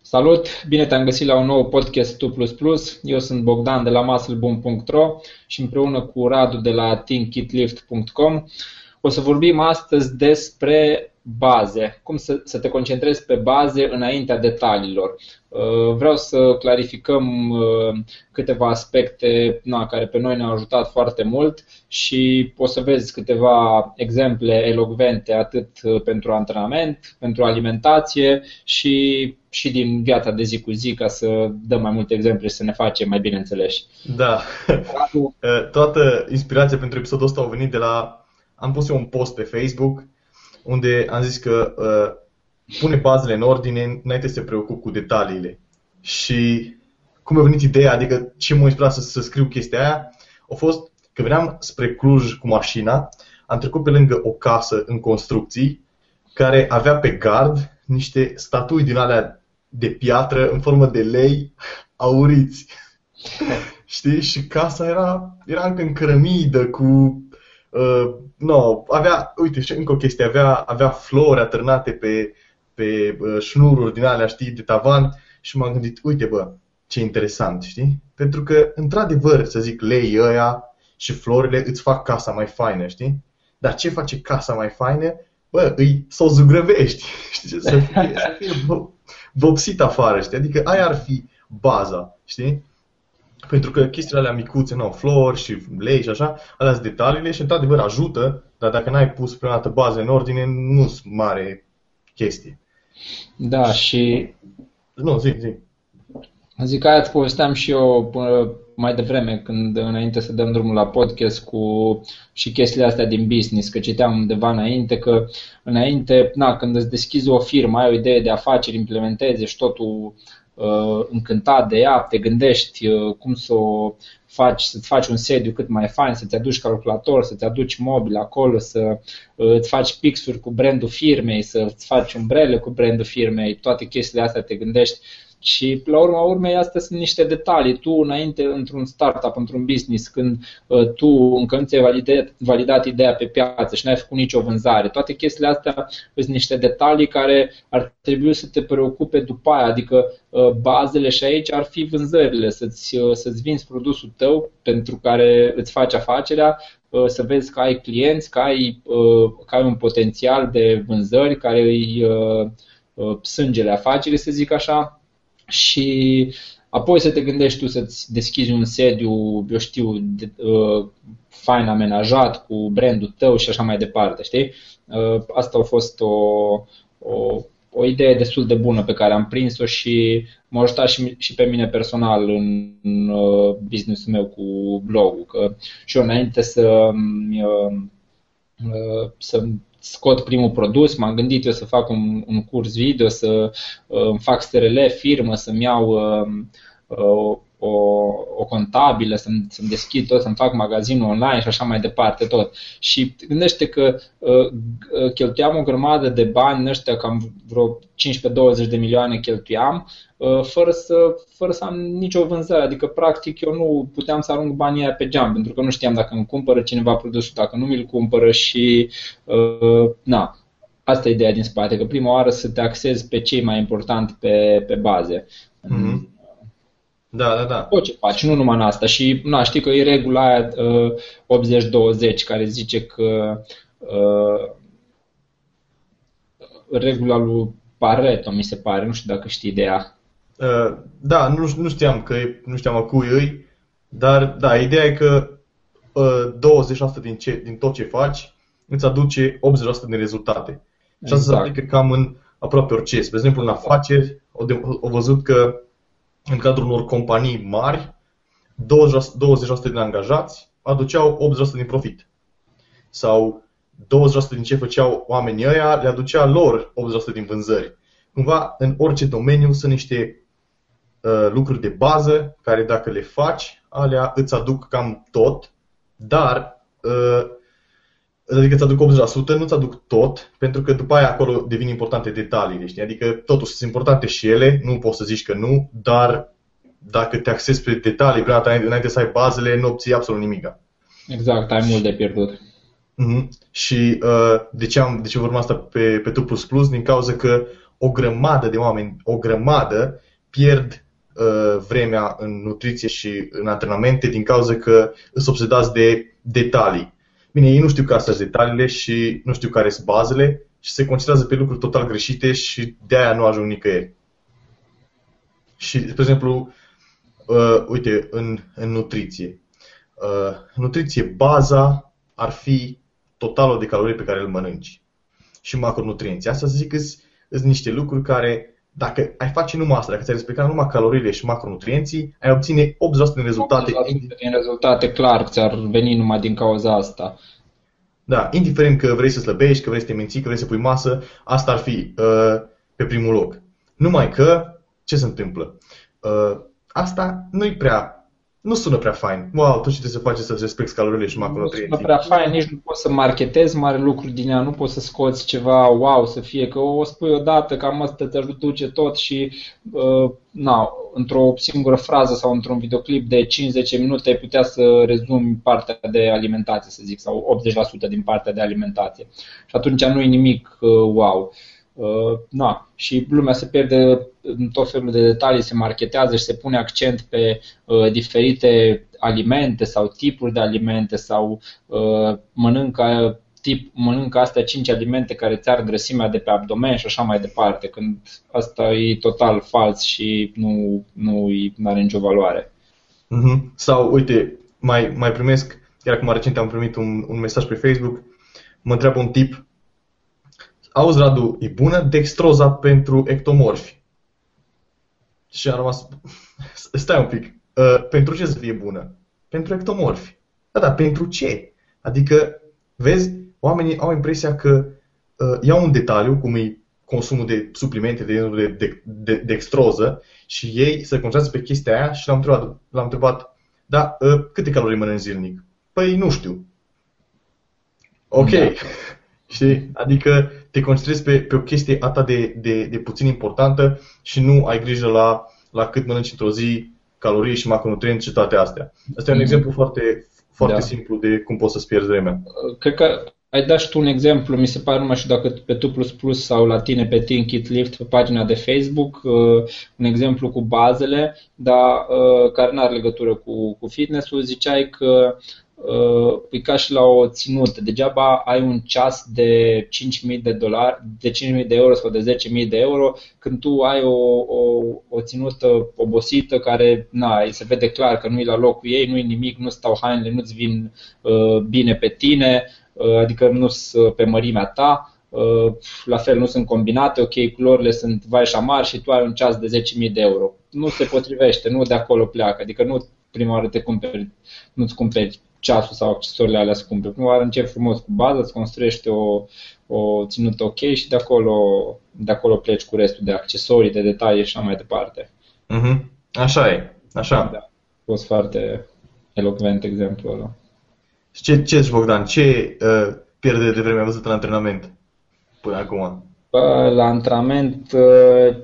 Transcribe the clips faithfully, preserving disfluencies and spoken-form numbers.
Salut! Bine te-am găsit la un nou podcast tu plus plus. Eu sunt Bogdan de la muscleboom punct ro și împreună cu Radu de la think it lift punct com o să vorbim astăzi despre baze. Cum să, să te concentrezi pe baze înaintea detaliilor. Vreau să clarificăm câteva aspecte na, care pe noi ne-au ajutat foarte mult și o să vezi câteva exemple elocvente atât pentru antrenament, pentru alimentație și, și din viața de zi cu zi, ca să dăm mai multe exemple și să ne facem mai bine înțeleși. Da. Toată inspirația pentru episodul ăsta a venit de la... Am pus eu un post pe Facebook unde am zis că uh, pune bazele în ordine înainte să te preocupi cu detaliile. Și cum a venit ideea, adică ce m-a inspirat să, să scriu chestia aia, a fost că veneam spre Cluj cu mașina, am trecut pe lângă o casă în construcții care avea pe gard niște statui din alea de piatră în formă de lei auriți. Știi? Și casa era, era încă în cărămidă cu... Uh, no, avea, uite, și încă o chestie, avea, avea flori atârnate pe, pe uh, șnururi din alea, știi, de tavan și m-am gândit, uite bă, ce interesant, știi? Pentru că, într-adevăr, să zic, leii ăia și florile îți fac casa mai faină, știi? Dar ce face casa mai faină? Bă, îi să o zugrăvești, știi? Să fie, să fie vopsit afară, știi? Adică aia ar fi baza, știi? Pentru că chestiile alea micuțe, nu, flori și lei și așa, alea sunt detaliile și într-adevăr ajută, dar dacă n-ai pus prima dată baze în ordine, nu sunt mare chestie. Da, și... Nu, zi, zi. Zic, aia îți povesteam și eu până mai devreme, când înainte să dăm drumul la podcast cu și chestiile astea din business, că citeam undeva înainte, că înainte, na, când îți deschizi o firmă, ai o idee de afaceri, implementezi și totul uh, încântat de ea, te gândești uh, cum să o faci, să-ți faci un sediu cât mai fain, să-ți aduci calculator, să-ți aduci mobil acolo, să uh, îți faci pixuri cu brandul firmei, să-ți faci umbrele cu brandul firmei, toate chestiile astea te gândești. Și la urma urmei astea sunt niște detalii. Tu înainte într-un startup, într-un business, când uh, tu încă nu ți-ai validat, validat ideea pe piață și n-ai făcut nicio vânzare, toate chestiile astea sunt niște detalii care ar trebui să te preocupe după aia. Adică uh, bazele și aici ar fi vânzările, să-ți, uh, să-ți vinzi produsul tău pentru care îți faci afacerea, uh, să vezi că ai clienți, că ai, uh, că ai un potențial de vânzări care îi uh, uh, sângele afacerii, să zic așa. Și apoi să te gândești tu să-ți deschizi un sediu, eu știu, de, uh, fain amenajat cu brandul tău și așa mai departe, știi? Uh, asta a fost o, o, o idee destul de bună pe care am prins-o și m-a ajutat și, și pe mine personal în, în uh, business-ul meu cu blogul. Că și eu înainte să uh, uh, să scot primul produs, m-am gândit eu să fac un, un curs video, să uh, îmi fac S R L, firmă, să-mi iau uh, uh, o, o contabilă, să-mi, să-mi deschid tot, să-mi fac magazinul online și așa mai departe tot. Și gândește că uh, cheltuiam o grămadă de bani în ăștia, cam vreo cincisprezece douăzeci de milioane cheltuiam, uh, fără, să, fără să am nicio vânzare. Adică practic eu nu puteam să arunc banii aia pe geam, pentru că nu știam dacă îmi cumpără cineva produsul, dacă nu mi-l cumpără și uh, na. Asta e ideea din spate, că prima oară să te axezi pe cei mai importanti pe, pe baze. Mm-hmm. Da, da, da. Tot ce faci, nu numai în asta. Și na, știi că e regula aia uh, optzeci douăzeci care zice că uh, regula lui Pareto, mi se pare, nu știu dacă știi ideea. Uh, da, nu, nu știam că nu știam a cui îi, dar da, ideea e că uh, douăzeci la sută din, ce, din tot ce faci îți aduce optzeci la sută din rezultate. Și asta exact. Se aplică cam în aproape orice. Spre exemplu, în afaceri, au văzut că în cadrul unor companii mari, douăzeci la sută din angajați aduceau optzeci la sută din profit. Sau douăzeci la sută din ce făceau oamenii ăia le aducea lor optzeci la sută din vânzări. Cumva, în orice domeniu sunt niște uh, lucruri de bază care dacă le faci, alea îți aduc cam tot, dar uh, adică îți aduc optzeci la sută, nu îți aduc tot, pentru că după aia acolo devin importante detaliile, știi? Adică totuși sunt importante și ele, nu poți să zici că nu, dar dacă te axezi pe detalii, prima dată înainte să ai bazele, nu obții absolut nimic. Exact, ai mult de pierdut. Mm-hmm. Și uh, de ce am de ce vorbim asta pe, pe tu plus plus? Din cauza că o grămadă de oameni, o grămadă, pierd uh, vremea în nutriție și în antrenamente din cauza că sunt obsedați de detalii. Bine, ei nu știu care sunt detaliile și nu știu care sunt bazele și se concentrează pe lucruri total greșite și de-aia nu ajung nicăieri. Și, de exemplu, uh, uite, în, în nutriție. Uh, nutriție, baza ar fi totalul de calorii pe care îl mănânci și macronutrienții. Asta să zic că sunt niște lucruri care, dacă ai face numai asta, dacă ți-ai respecta numai caloriile și macronutrienții, ai obține optzeci la sută din rezultate. optzeci la sută din rezultate, clar, ți-ar veni numai din cauza asta. Da, indiferent că vrei să slăbești, că vrei să te menții, că vrei să pui masă, asta ar fi uh, pe primul loc. Numai că, ce se întâmplă? Uh, asta nu-i prea... Nu sună prea fain. Wow, tot ce trebuie să faci să-ți respecti caloriile și macronutrienții. Nu sună prea fain, nici nu poți să marketezi mare lucruri din ea, nu poți să scoți ceva wow, să fie că o spui odată, cam asta te duce tot și uh, na, într-o singură frază sau într-un videoclip de cinci zece minute ai putea să rezumi partea de alimentație, să zic, sau optzeci la sută din partea de alimentație. Și atunci nu e nimic uh, wow. Uh, na. Și lumea se pierde în tot felul de detalii, se marketează și se pune accent pe uh, diferite alimente sau tipuri de alimente sau uh, mănâncă, tip, mănâncă astea cinci alimente care ți ard grăsimea de pe abdomen și așa mai departe, când asta e total fals și nu, nu are nicio valoare. Mm-hmm. Sau, uite, mai, mai primesc, chiar acum recent am primit un, un mesaj pe Facebook, mă întreabă un tip: auzi, Radu, e bună dextroza pentru ectomorfi? Și am rămas... Stai un pic. Uh, pentru ce să fie bună? Pentru ectomorfi. Da, da, pentru ce? Adică, vezi, oamenii au impresia că uh, iau un detaliu, cum e consumul de suplimente de, de, de, de dextroză, și ei se concentrează pe chestia aia și l-am întrebat, l-am întrebat da, uh, câte calorii mănânci zilnic? Păi, nu știu. Ok. Da. Știi? Adică te concentrezi pe, pe o chestie atât de, de, de puțin importantă și nu ai grijă la, la cât mănânci într-o zi, calorii și macronutrienți și toate astea. Asta e un mm-hmm. exemplu foarte, foarte da. simplu de cum poți să-ți pierzi vremea. Cred că ai dat și tu un exemplu, mi se pare, nu mai știu dacă pe tu plus plus sau la tine pe Think It Lift pe pagina de Facebook, un exemplu cu bazele, dar care nu are legătură cu, cu fitness-ul. Ziceai că Uh, e ca și la o ținută. Degeaba ai un ceas de cinci mii de dolari, de cinci mii de euro sau de zece mii de euro când tu ai o, o, o ținută obosită care na, se vede clar că nu e la locul ei, nu e nimic, nu stau hainele, nu-ți vin uh, bine pe tine, uh, adică nu sunt pe mărimea ta. Uh, la fel nu sunt combinate, ok, culorile sunt vai și amar și tu ai un ceas de zece mii de euro. Nu se potrivește, nu de acolo pleacă, adică nu prima oară te cumperi, nu-ți cumperi ceasul sau accesoriile alea scumpe. Prima oară începi frumos cu bază, îți construiești o, o ținută ok și de acolo, de acolo pleci cu restul de accesorii, de detalii și așa mai departe. Mm-hmm. Așa e, așa. Da, a fost foarte elocvent exemplul ăla. Ce, ce zici, Bogdan, ce uh, pierdere de vreme ai văzut în antrenament până acum? Bă, la antrenament, uh,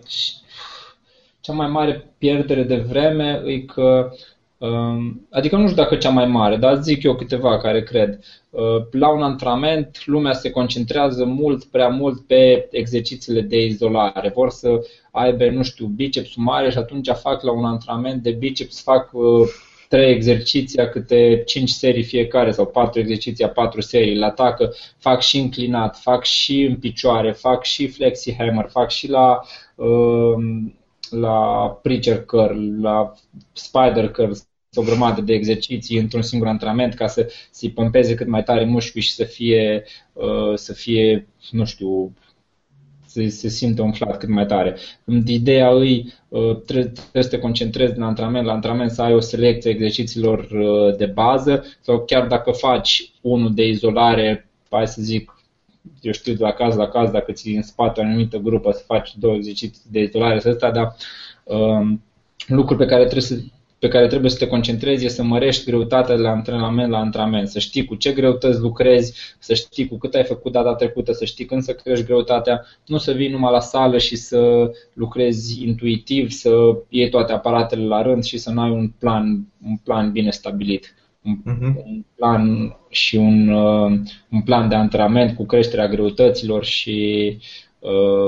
cea mai mare pierdere de vreme e că adică nu știu dacă cea mai mare, dar zic eu câteva care cred. La un antrenament lumea se concentrează mult, prea mult pe exercițiile de izolare. Vor să aibă, nu știu, bicepsul mare și atunci fac la un antrenament de biceps, fac trei exerciții, câte cinci serii fiecare sau patru exerciții, patru serii. La atacă fac și înclinat, fac și în picioare, fac și flexi hammer, fac și la... Uh, la preacher curl, la spider curl, o grămadă de exerciții într-un singur antrenament ca să se pompeze cât mai tare mușchii și să fie, uh, să fie, nu știu, să se simtă umflat cât mai tare. Ideea îi uh, trebuie, trebuie să te concentrezi la antrenament, la antrenament să ai o selecție a exercițiilor uh, de bază sau chiar dacă faci unul de izolare, hai să zic, eu știu de la caz la caz, dacă ți în spate o anumită grupă să faci două exerciții de izolare, să ăsta, dar um, lucruri pe care trebuie să pe care trebuie să te concentrezi e să mărești greutatea de la antrenament la antrenament, să știi cu ce greutăți lucrezi, să știi cu cât ai făcut data trecută, să știi când să crești greutatea, nu să vii numai la sală și să lucrezi intuitiv, să iei toate aparatele la rând și să nu ai un plan, un plan bine stabilit. Un, uh-huh. un plan și un, uh, un plan de antrenament cu creșterea greutăților și uh,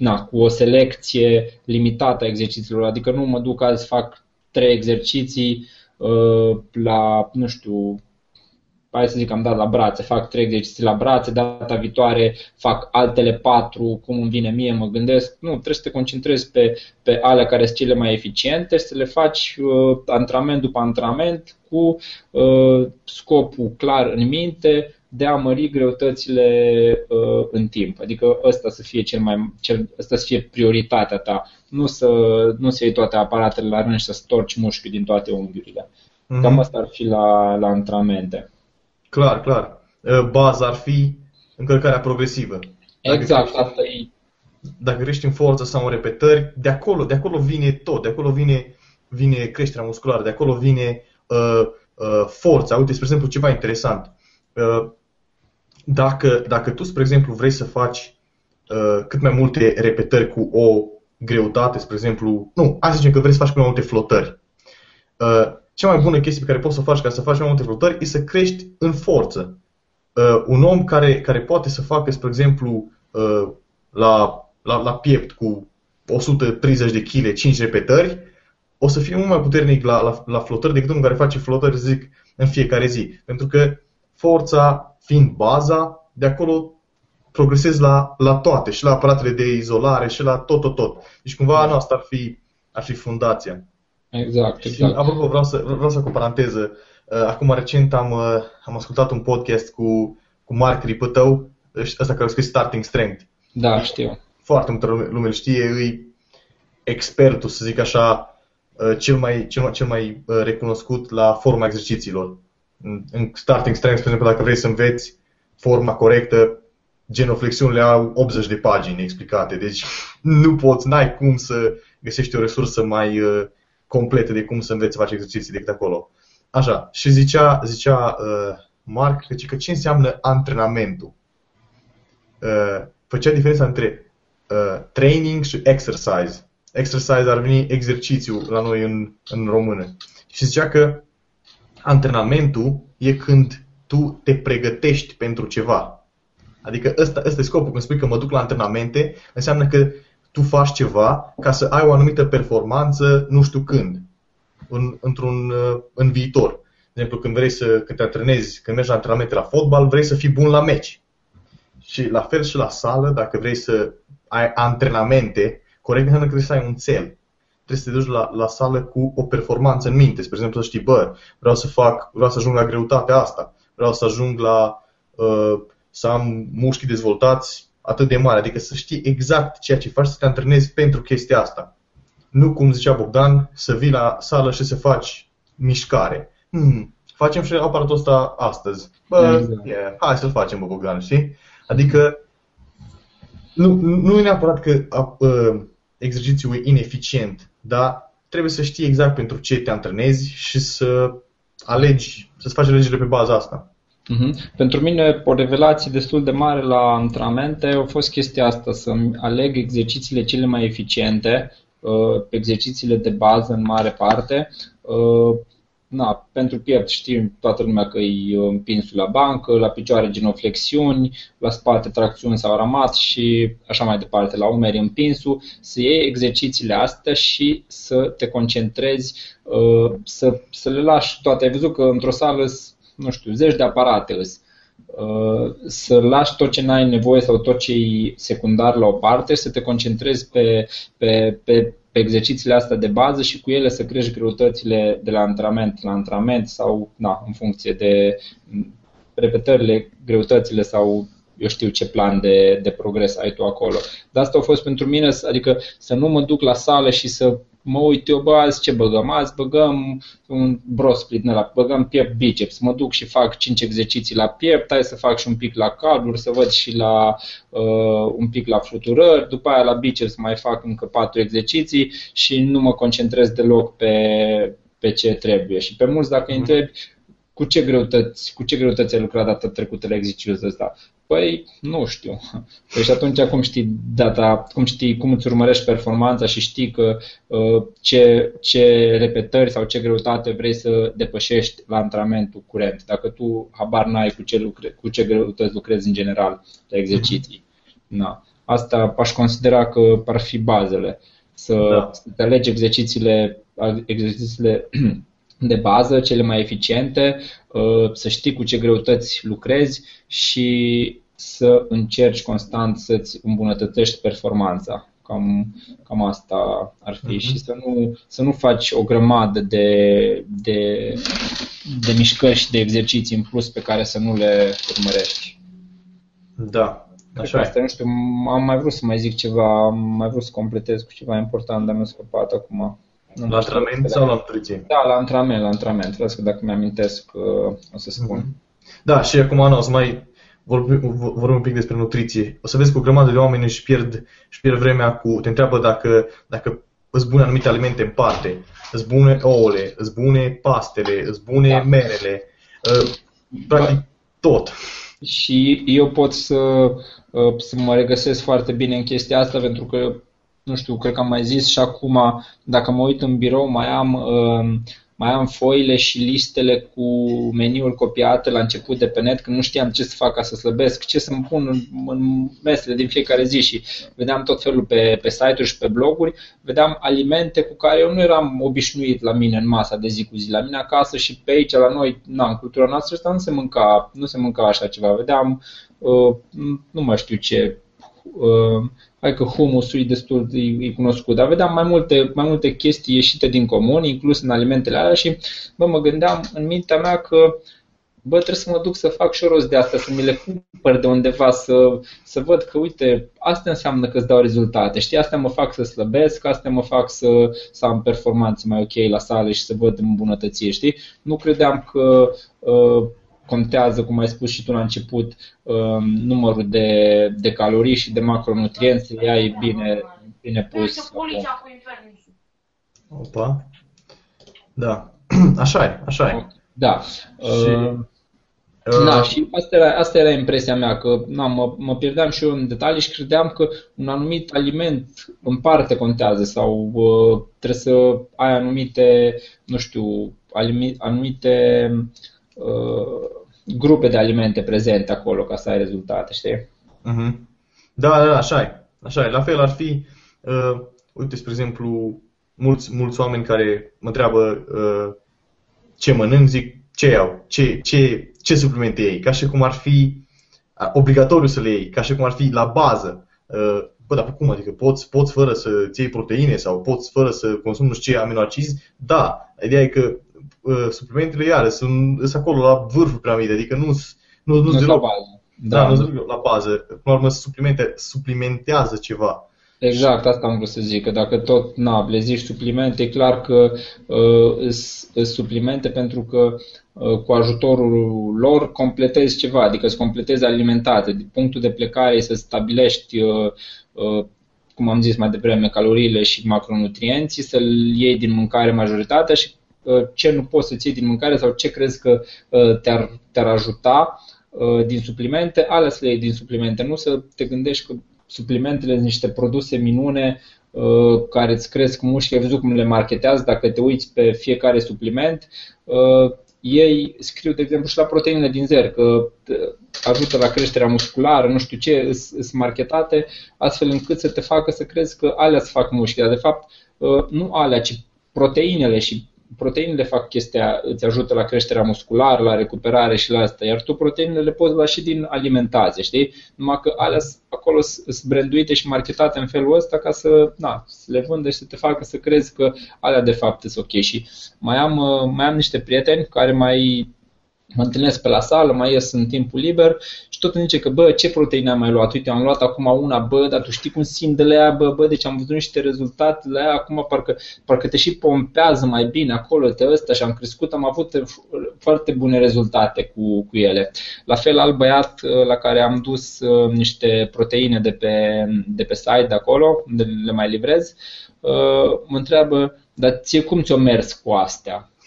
na, cu o selecție limitată a exercițiilor, adică nu mă duc azi fac trei exerciții uh, la, nu știu, hai să zic că am dat la brațe, fac trei exerciții la brațe, data viitoare fac altele patru, cum îmi vine mie, mă gândesc. Nu, trebuie să te concentrezi pe, pe alea care sunt cele mai eficiente, să le faci uh, antrenament după antrenament cu uh, scopul clar în minte de a mări greutățile uh, în timp. Adică ăsta să fie cel mai, cel, ăsta să fie prioritatea ta, nu să, nu să iei toate aparatele la rând și să storci mușchiul din toate unghiurile. Mm-hmm. Cam asta ar fi la, la antrenamente. Clar, clar. Baza ar fi încălcarea progresivă. Dacă exact, crești, asta e. Dacă crești în forță sau în repetări, de acolo, de acolo vine tot, de acolo vine, vine creșterea musculară, de acolo vine uh, uh, forța. Uite, spre exemplu, ceva interesant. Uh, dacă, dacă tu, spre exemplu, vrei să faci uh, cât mai multe repetări cu o greutate, spre exemplu, nu, hai să zicem că vrei să faci cât mai multe flotări. Uh, Cea mai bună chestie pe care poți să o faci ca să faci mai multe flotări e să crești în forță. Uh, un om care, care poate să facă, spre exemplu, uh, la, la, la piept cu o sută treizeci de kilograme, cinci repetări, o să fie mult mai puternic la, la, la flotări decât unul care face flotări, zic, în fiecare zi. Pentru că forța fiind baza, de acolo progresezi la, la toate, și la aparatele de izolare, și la tot, tot, tot. Deci cumva nu, asta ar fi, ar fi fundația. Exact, exact. Și, apropo, vreau să, vreau să fac o paranteză. Acum recent am, am ascultat un podcast cu, cu Mark Ripătău, ăsta care a scris Starting Strength. Da, știu. Foarte multă lume, lume îl știe, e expertul, să zic așa, cel mai, cel mai, cel mai recunoscut la forma exercițiilor. În Starting Strength, spre exemplu, dacă vrei să înveți forma corectă, genoflexiunile au optzeci de pagini explicate, deci nu poți, n-ai cum să găsești o resursă mai complete de cum să înveți să faci exerciții decât acolo. Așa, și zicea, zicea uh, Mark că, că ce înseamnă antrenamentul. Uh, făcea diferența între uh, training și exercise. Exercise ar veni exercițiu la noi în, în română. Și zicea că antrenamentul e când tu te pregătești pentru ceva. Adică ăsta, ăsta e scopul. Când spui că mă duc la antrenamente, înseamnă că tu faci ceva ca să ai o anumită performanță nu știu când, în, într-un, în viitor. De exemplu, când vrei să când te antrenezi, când mergi la antrenamente la fotbal, vrei să fii bun la meci. Și la fel și la sală, dacă vrei să ai antrenamente, corect înseamnă că trebuie să ai un cel. Trebuie să te duci la, la sală cu o performanță în minte. Spre exemplu, să știi, bă, vreau să fac, vreau să ajung la greutatea asta, vreau să ajung la uh, să am mușchi dezvoltați atât de mare, adică să știi exact ceea ce faci, să te antrenezi pentru chestia asta. Nu, cum zicea Bogdan, să vii la sală și să faci mișcare. Hmm, facem și aparatul ăsta astăzi. Bă, exact. yeah, hai să-l facem, bă, Bogdan, știi? Adică nu, nu e neapărat că uh, exercițiul e ineficient, dar trebuie să știi exact pentru ce te antrenezi și să alegi, să-ți faci alegerile pe baza asta. Uh-huh. Pentru mine o revelație destul de mare la antrenamente a fost chestia asta, să-mi aleg exercițiile cele mai eficiente, uh, exercițiile de bază în mare parte. Uh, na, pentru piept știm toată lumea că e împinsul la bancă, la picioare genoflexiuni, la spate tracțiuni sau ramat și așa mai departe, la umeri împinsul. Să iei exercițiile astea și să te concentrezi, uh, să, să le lași toate. Ai văzut că într-o sală nu știu, zeci de aparate îs. Să lași tot ce n-ai nevoie sau tot ce e secundar la o parte și să te concentrezi pe, pe, pe, pe exercițiile astea de bază și cu ele să crești greutățile de la antrenament la antrenament sau na, în funcție de repetările, greutățile sau eu știu ce plan de, de progres ai tu acolo. Dar asta a fost pentru mine, adică să nu mă duc la sală și să mă uit eu, bă, azi ce băgăm? Azi băgăm un bro split, ăla, băgăm piept biceps, mă duc și fac cinci exerciții la piept, hai să fac și un pic la caluri, să văd și la uh, un pic la fluturări, după aia la biceps mai fac încă patru exerciții și nu mă concentrez deloc pe, pe ce trebuie. Și pe mulți dacă îi întrebi, cu ce greutăți, cu ce greutăți ai lucrat data trecută la exercițiul ăsta? Păi, nu știu. Păi și atunci cum știi data, cum știi, cum îți urmărești performanța și știi că uh, ce, ce repetări sau ce greutate vrei să depășești la antrenamentul curent, dacă tu habar n-ai cu ce, lucre, cu ce greutăți lucrezi în general la exerciții. Na. asta aș considera că ar fi bazele. Să, da. să te alegi exercițiile, exercițiile de bază, cele mai eficiente, să știi cu ce greutăți lucrezi și să încerci constant să-ți îmbunătățești performanța. Cam, cam asta ar fi. Uh-huh. Și să nu, să nu faci o grămadă de, de, de mișcări și de exerciții în plus pe care să nu le urmărești. Da, așa e. Asta, nu știu, am mai vrut să mai zic ceva, am mai vrut să completez cu ceva important, dar mi-a scăpat acum. Nu la antrenament sau la nutriție? Da, la antrenament, la antrenament. Vreau că dacă mi-amintesc o să spun. Uh-huh. Da, și acum Ana, o să mai vorbim, vorbim un pic despre nutriție. O să vezi că o grămadă de oameni își pierd, își pierd vremea cu, te întreabă dacă, dacă îți bune anumite alimente în parte, îți bune ouăle, îți bune pastele, îți bune da. merele, practic ba, tot. Și eu pot să, să mă regăsesc foarte bine în chestia asta pentru că, nu știu, cred că am mai zis și acum, dacă mă uit în birou, mai am... mai am foile și listele cu meniuri copiate la început de pe net, când nu știam ce să fac ca să slăbesc, ce să-mi pun în, în mesele din fiecare zi și vedeam tot felul pe, pe site-uri și pe bloguri, vedeam alimente cu care eu nu eram obișnuit la mine în masa de zi cu zi, la mine acasă și pe aici, la noi, na, în cultura noastră asta nu se mânca, nu se mânca așa ceva, vedeam, uh, nu mai știu ce, uh, hai că humusul e destul de e cunoscut, dar vedeam mai multe, mai multe chestii ieșite din comun, inclus în alimentele alea și bă, mă gândeam în mintea mea că bă, trebuie să mă duc să fac și o rost de asta, să mi le cumpăr de undeva, să, să văd că uite, asta înseamnă că îți dau rezultate, știi, astea mă fac să slăbesc, astea mă fac să, să am performanțe mai ok la sală și să văd îmbunătățiri, știi? Nu credeam că uh, contează, cum ai spus și tu la început, numărul de, de calorii și de macronutrienți, să le ai bine, bine pus. Opa. Da. Așa e, așa e. Da. Și, uh, da, și asta era, asta era impresia mea, că na, mă, mă pierdeam și eu în detalii și credeam că un anumit aliment în parte contează sau uh, trebuie să ai anumite, nu știu, anumite uh, grupe de alimente prezente acolo ca să ai rezultate, știi? Uh-huh. Da, da, așa e. Așa e. La fel ar fi, uh, uite, spre exemplu, mulți, mulți oameni care mă întreabă uh, ce mănânc, zic ce iau, ce, ce, ce suplimente iei, ca și cum ar fi obligatoriu să le iei, ca și cum ar fi la bază. Uh, bă, dar cum? Adică poți, poți fără să-ți iei proteine sau poți fără să consumi nu știu ce aminoacizi? Da, ideea e că uh, suplimentele iară sunt, sunt acolo la vârful piramidei, adică nu nu nu la bază. Da, da, nu la bază. Până la urmă suplimente, suplimentează ceva. Exact, asta am vrut să zic, că dacă tot na, le zici suplimente, e clar că uh, sunt suplimente pentru că uh, cu ajutorul lor completezi ceva, adică îți completezi alimentația. Punctul de plecare e să stabilești, uh, uh, cum am zis mai devreme, caloriile și macronutrienții, să-l iei din mâncare majoritatea și uh, ce nu poți să-ți iei din mâncare sau ce crezi că uh, te-ar, te-ar ajuta uh, din suplimente, alea să le iei din suplimente, nu să te gândești că suplimentele sunt niște produse minune uh, care îți cresc mușchi, ai văzut cum le marketează, dacă te uiți pe fiecare supliment, uh, ei scriu, de exemplu, și la proteinele din zer, că ajută la creșterea musculară, nu știu ce, sunt marketate astfel încât să te facă să crezi că alea îți fac mușchi, dar de fapt uh, nu alea, ci proteinele și proteinele fac chestia, îți ajută la creșterea musculară, la recuperare și la asta, iar tu proteinele le poți lua și din alimentație, știi? Numai că alea acolo sunt branduite și marketate în felul ăsta ca să, na, să le vândă și să te facă să crezi că alea de fapt sunt ok. Și mai am, mai am niște prieteni care mai mă întâlnesc pe la sală, mai ies în timpul liber și tot îmi zice că, bă, ce proteine am mai luat? Uite, am luat acum una, bă, dar tu știi cum simt de la ea, bă, bă, deci am văzut niște rezultate la ea, acum parcă, parcă te și pompează mai bine acolo, te ăsta și am crescut, am avut foarte bune rezultate cu, cu ele. La fel, alt băiat la care am dus niște proteine de pe, de pe site de acolo, unde le mai livrez, mă întreabă, dar ție cum ți-o mers cu astea?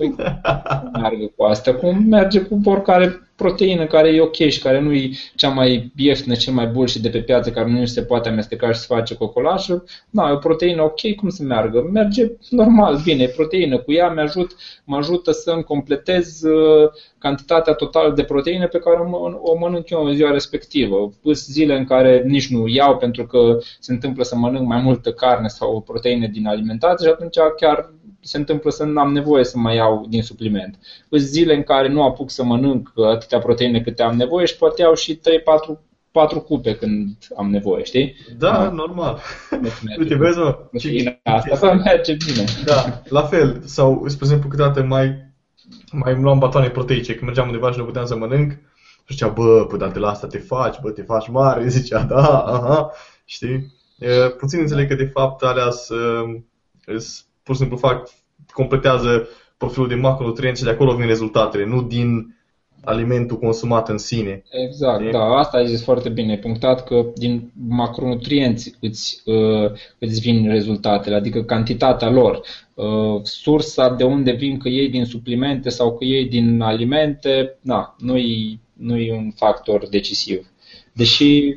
Păi, meargă cu asta, cum merge cu oricare proteină care e ok și care nu e cea mai ieftină, cel mai bun și de pe piață, care nu se poate amesteca și se face cocolașul. Da, e o proteină ok, cum să meargă? Merge normal, bine, e proteină. Cu ea mă ajut, mă ajută să-mi completez uh, cantitatea totală de proteine pe care o, o mănânc eu în ziua respectivă. Pus zile în care nici nu iau pentru că se întâmplă să mănânc mai multă carne sau proteine din alimentație și atunci chiar se întâmplă să nu am nevoie să mai iau din supliment. Sunt zile în care nu apuc să mănânc atâtea proteine câte am nevoie și poate iau și trei patru cupe când am nevoie, știi? Da, da. Normal. Uite, vezi, mă, ce... asta merge bine. Da, la fel. Sau, spre exemplu, câteodată mai, mai luam batoane proteice. Când mergeam undeva și nu puteam să mănânc, și zicea, bă, bă, dar de la asta te faci, bă, te faci mare. Zicea, da, aha, știi? E, puțin înțeleg că, de fapt, alea sunt, pur și simplu fac, completează profilul de macronutrienți și de acolo vin rezultatele, nu din alimentul consumat în sine. Exact, e? Da, asta ai zis foarte bine, punctat că din macronutrienți îți, uh, îți vin rezultatele, adică cantitatea lor. Uh, sursa de unde vin, că iei din suplimente sau că iei din alimente, na, nu e nu e un factor decisiv. Deși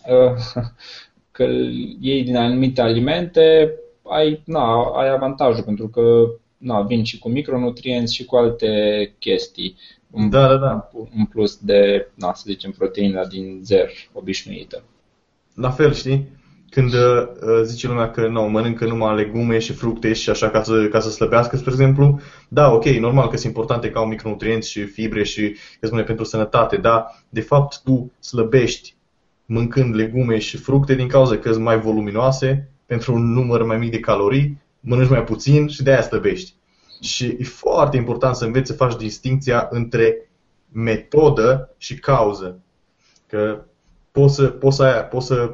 uh, că iei din anumite alimente, ai, na, ai avantajul, pentru că na, vin și cu micronutrienți și cu alte chestii. Da, da, da. În plus de, na, să zicem, proteina din zer obișnuită. La fel, știi? Când uh, zice lumea că nu, mănâncă numai legume și fructe și așa ca să, ca să slăbească, spre exemplu, da, ok, normal că sunt importante ca au micronutrienți și fibre și că spune pentru sănătate, dar de fapt tu slăbești mâncând legume și fructe din cauza că sunt mai voluminoase, pentru un număr mai mic de calorii, mănânci mai puțin și de aia slăbești. Și e foarte important să înveți să faci distincția între metodă și cauză. Că poți să, poți să, aia, poți să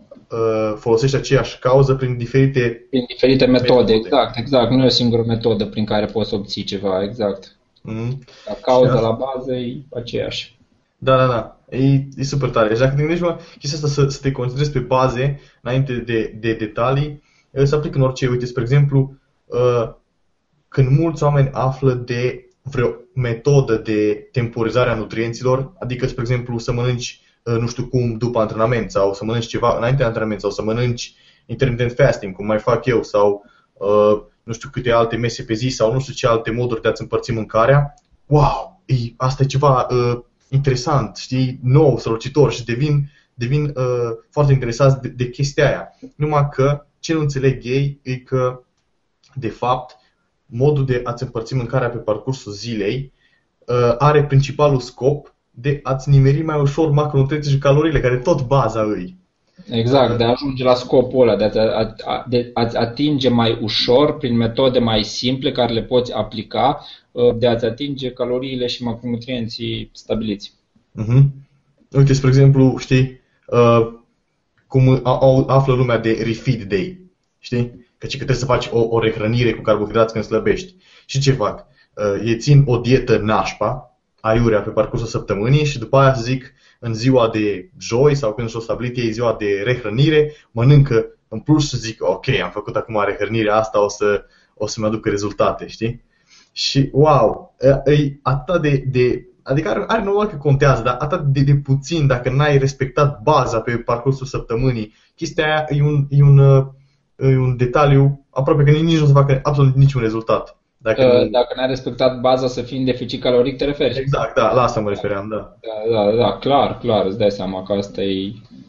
uh, folosești aceeași cauză prin diferite, prin diferite metode. metode. Exact, exact. Nu e o singură metodă prin care poți să obții ceva, exact. Mm-hmm. Dar cauza la bază e aceeași. Da, da, da. E, e super tare. Deci dacă te gândești, mă, chestia asta să, să te concentrezi pe baze, înainte de, de detalii, se aplică în orice. Uite, spre exemplu, uh, când mulți oameni află de vreo metodă de temporizare a nutrienților, adică, spre exemplu, să mănânci, uh, nu știu cum, după antrenament, sau să mănânci ceva înainte de antrenament, sau să mănânci intermittent fasting, cum mai fac eu, sau uh, nu știu câte alte mese pe zi, sau nu știu ce alte moduri de a-ți împărți mâncarea, wow, e, asta e ceva uh, interesant, știi, nou, strălucitor și devin, devin uh, foarte interesați de, de chestia aia. Numai că ce nu înțeleg ei e că, de fapt, modul de a-ți împărți mâncarea pe parcursul zilei uh, are principalul scop de a-ți nimeri mai ușor macronutrienții și caloriile, care tot baza îi. Exact, de a ajunge la scopul ăla, de a, de a-ți atinge mai ușor, prin metode mai simple care le poți aplica, de a-ți atinge caloriile și macronutrienții stabiliți. Uh-huh. Uite, spre exemplu, știi, uh, cum află lumea de refeed day, știi? Că trebuie să faci o, o rehrănire cu carbohidrați când slăbești. Și ce fac? Uh, ei țin o dietă nașpa, aiurea pe parcursul săptămânii și după aia, să zic, în ziua de joi sau când și-o stabilit ei ziua de rehrănire, mănâncă în plus și zic, ok, am făcut acum rehrănirea asta, o, să, o să-mi aducă rezultate, știi? Și wow, e atât de, de adică are, are normal că contează, dar atât de, de puțin dacă n-ai respectat baza pe parcursul săptămânii. Chestia aia e un, e un, e un detaliu aproape că nici nu o să facă absolut niciun rezultat. Dacă, uh, dacă n-ai respectat baza să fii în deficit caloric, te referi? Exact, da, la asta mă refeream, da. Da, da, da, clar, clar, îți dai seama că asta e,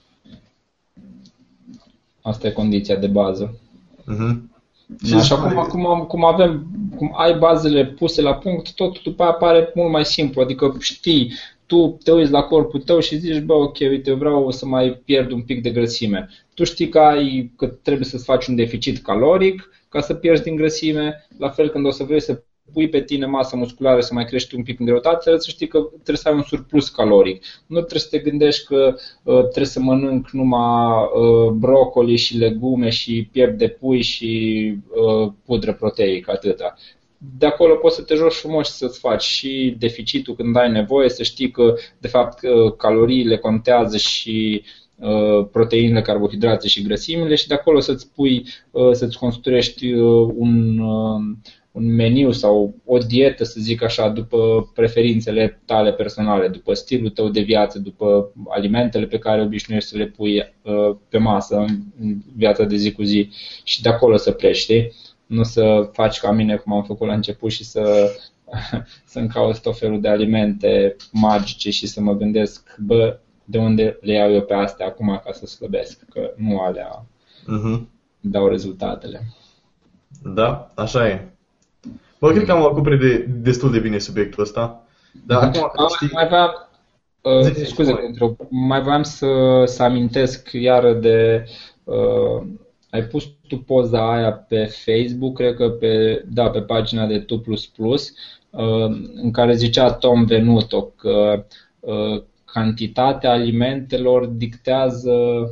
asta e condiția de bază. Uh-huh. Da, așa cum, cum, cum avem, cum ai bazele puse la punct, tot după aia apare mult mai simplu, adică știi, tu te uiți la corpul tău și zici, bă, ok, uite, eu vreau să mai pierd un pic de grăsime. Tu știi că, ai, că trebuie să-ți faci un deficit caloric ca să pierzi din grăsime, la fel când o să vrei să pui pe tine masă musculară să mai crești un pic în greutate, trebuie să știi că trebuie să ai un surplus caloric. Nu trebuie să te gândești că uh, trebuie să mănânc numai uh, brocoli și legume și piept de pui și uh, pudră proteică, atâta. De acolo poți să te joci frumos și să-ți faci și deficitul când ai nevoie, să știi că de fapt caloriile contează și proteinele, carbohidrate și grăsimile și de acolo să-ți pui, să-ți construiești un, un meniu sau o dietă, să zic așa, după preferințele tale personale, după stilul tău de viață, după alimentele pe care obișnuiești să le pui uh, pe masă în viața de zi cu zi și de acolo să pleci, știi? Nu să faci ca mine, cum am făcut la început, și să să-mi caut tot felul de alimente magice și să mă gândesc, bă, de unde le iau eu pe astea acum ca să slăbesc, că nu alea uh-huh. dau rezultatele. Da, așa e. Bă, cred că am acoperit de, destul de bine subiectul ăsta. Dar acum, a, știi... mai vreau, uh, zi, scuze, pentru, mai vreau să, să amintesc iară de... Uh, ai pus tu poza aia pe Facebook, cred că pe, da, pe pagina de Tu Plus Plus, în care zicea Tom Venuto că cantitatea alimentelor dictează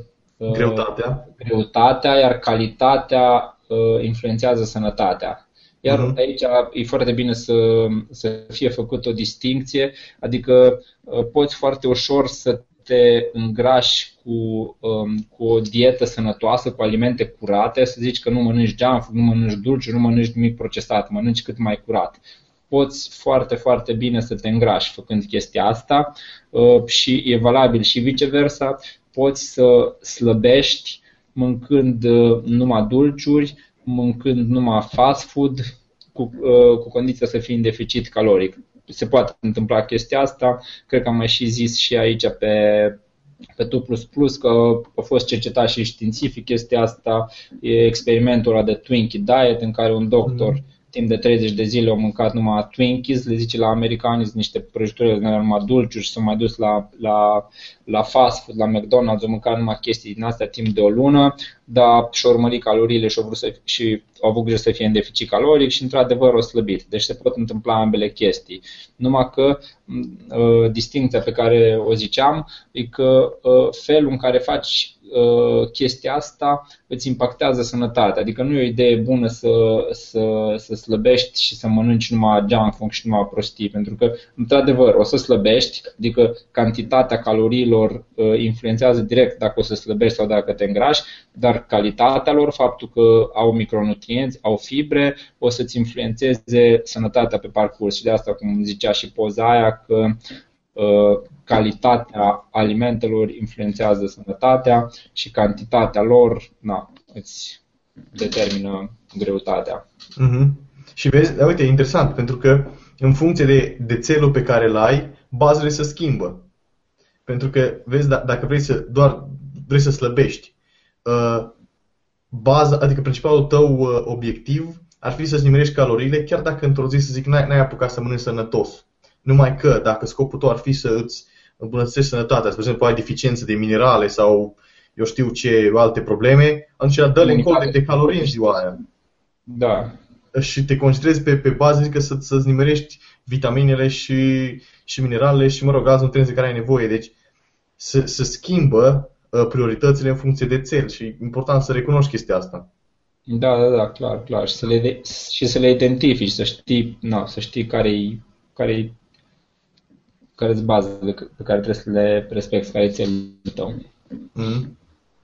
greutatea, greutatea iar calitatea influențează sănătatea. Iar uh-huh. aici e foarte bine să, să fie făcută o distincție, adică poți foarte ușor să te îngrași cu, um, cu o dietă sănătoasă, cu alimente curate, să zici că nu mănânci junk food, nu mănânci dulce, nu mănânci nimic procesat, mănânci cât mai curat. Poți foarte, foarte bine să te îngrași făcând chestia asta uh, și e valabil și viceversa. Poți să slăbești mâncând uh, numai dulciuri, mâncând numai fast food, cu, uh, cu condiția să fii în deficit caloric. Se poate întâmpla chestia asta, cred că am mai și zis și aici pe, pe Tu Plus Plus că a fost cercetat și științific chestia asta, e experimentul ăla de Twinkie Diet în care un doctor mm. timp de treizeci de zile a mâncat numai Twinkies, le zice la americani, niște prăjituri numai dulciuri și s-au mai dus la, la, la fast food, la McDonald's, au mâncat numai chestii din astea timp de o lună, dar și-au urmărit caloriile și au, vrut să, și au avut grijă să fie în deficit caloric și într-adevăr au slăbit. Deci se pot întâmpla ambele chestii. Numai că uh, distincția pe care o ziceam e că uh, felul în care faci uh, chestia asta îți impactează sănătatea. Adică nu e o idee bună să, să, să slăbești și să mănânci numai junk food și numai prostii, pentru că într-adevăr o să slăbești, adică cantitatea caloriilor uh, influențează direct dacă o să slăbești sau dacă te îngrași, dar calitatea lor, faptul că au micronutrienți, au fibre, o să-ți influențeze sănătatea pe parcurs. Și de asta, cum zicea și poza aia, că uh, calitatea alimentelor influențează sănătatea și cantitatea lor, na, îți determină greutatea. Mm-hmm. Și vezi, uite, e interesant, pentru că în funcție de, de țelul pe care îl ai, bazele se schimbă. Pentru că, vezi, d- dacă vrei să doar vrei să slăbești, Uh, baza, adică principalul tău uh, obiectiv ar fi să-ți nimerești caloriile, chiar dacă într-o zi, să zic, n-ai, n-ai apucat să mănânci sănătos. Numai că dacă scopul tău ar fi să îți îmbunătățești sănătatea, spre exemplu ai deficiență de minerale sau eu știu ce alte probleme, atunci dă-le în cont de calorii în ziua aia. Da. Și te concentrezi pe, pe bază, adică să, să-ți nimerești vitaminele și, și mineralele și, mă rog, alți nutrienți de care ai nevoie. Deci să, să schimbă prioritățile în funcție de țel și e important să recunoști chestia asta. Da, da, da, clar, clar. Și să le, și să le identifici, să știi, na, să știi care-i, care-i, care-s bazele pe care trebuie să le respecti, care e țelul tău. Mm.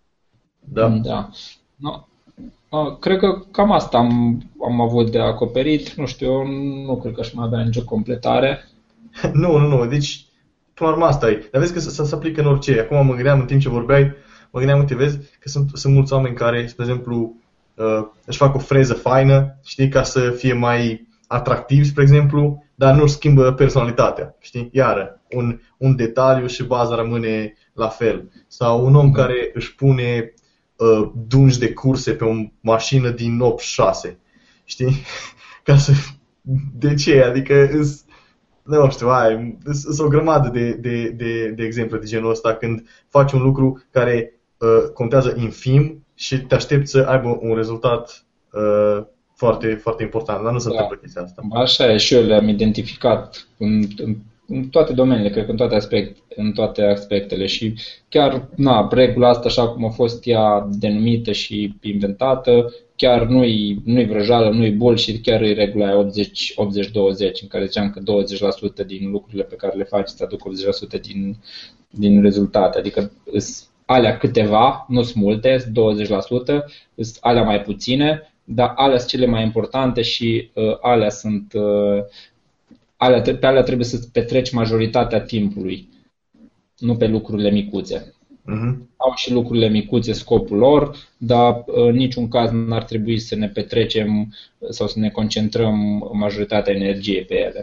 Da. Da. No. Cred că cam asta am, am avut de acoperit. Nu știu, eu nu cred că aș mai avea nicio completare. Nu, nu, nu. Deci până la urmă asta e. Dar vezi că se aplică în orice. Acum mă gândeam în timp ce vorbeai, mă gândeam, uite, vezi că sunt, sunt mulți oameni care, spre exemplu, uh, își fac o freză faină, știi, ca să fie mai atractiv, spre exemplu, dar nu își schimbă personalitatea, știi? Iară, un, un detaliu și baza rămâne la fel. Sau un om care își pune uh, dungi de curse pe o mașină din optzeci și șase, știi? Ca să... De ce? Adică îs... Nu știu, ai, sunt o grămadă de, de, de, de exemple de genul ăsta când faci un lucru care uh, contează infim și te aștepți să aibă un rezultat uh, foarte, foarte important, dar nu se da. întâmplă chestia asta. Așa e, și eu le-am identificat în, în, în toate domeniile, cred că în toate, aspect, în toate aspectele și chiar, na, regula asta așa cum a fost ea denumită și inventată, chiar nu-i, nu-i vrăjală, nu-i bullshit, chiar e regula optzeci douăzeci, în care ziceam că douăzeci la sută din lucrurile pe care le faci îți aduc optzeci la sută din, din rezultate. Adică sunt alea câteva, nu sunt multe, sunt douăzeci la sută, sunt alea mai puține, dar alea sunt cele mai importante și uh, alea sunt, uh, alea, pe alea trebuie să-ți petreci majoritatea timpului, nu pe lucrurile micuțe. Uh-huh. Au și lucrurile micuțe scopul lor, dar în niciun caz nu ar trebui să ne petrecem sau să ne concentrăm majoritatea energiei pe ele.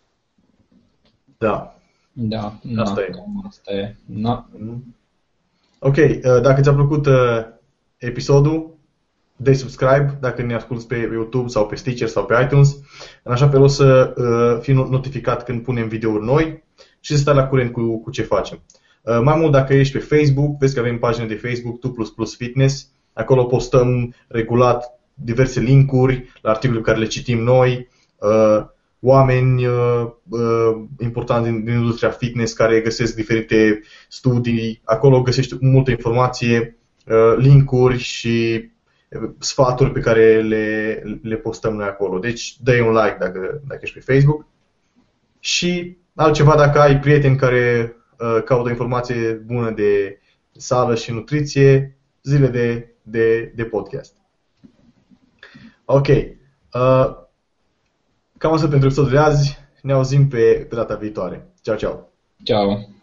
Da. Da, asta na, e. Asta e. Na. Ok, dacă ți-a plăcut episodul, dă subscribe dacă ne asculti pe YouTube sau pe Stitcher sau pe iTunes, în așa fel o să fii notificat când punem videouri noi și să stai la curent cu, cu ce facem. Mai mult, dacă ești pe Facebook, vezi că avem pagină de Facebook tu plus plus Fitness. Acolo postăm regulat diverse linkuri la articole pe care le citim noi, oameni importanți din, din industria fitness care găsesc diferite studii. Acolo găsești multă informație, linkuri și sfaturi pe care le, le postăm noi acolo. Deci dă-i un like dacă, dacă ești pe Facebook. Și altceva, dacă ai prieteni care caută informație bună de sală și nutriție, zile de, de, de podcast. Ok. Uh, cam asta pentru episodul de azi. Ne auzim pe, pe data viitoare. Ciao, ciao. Ciao.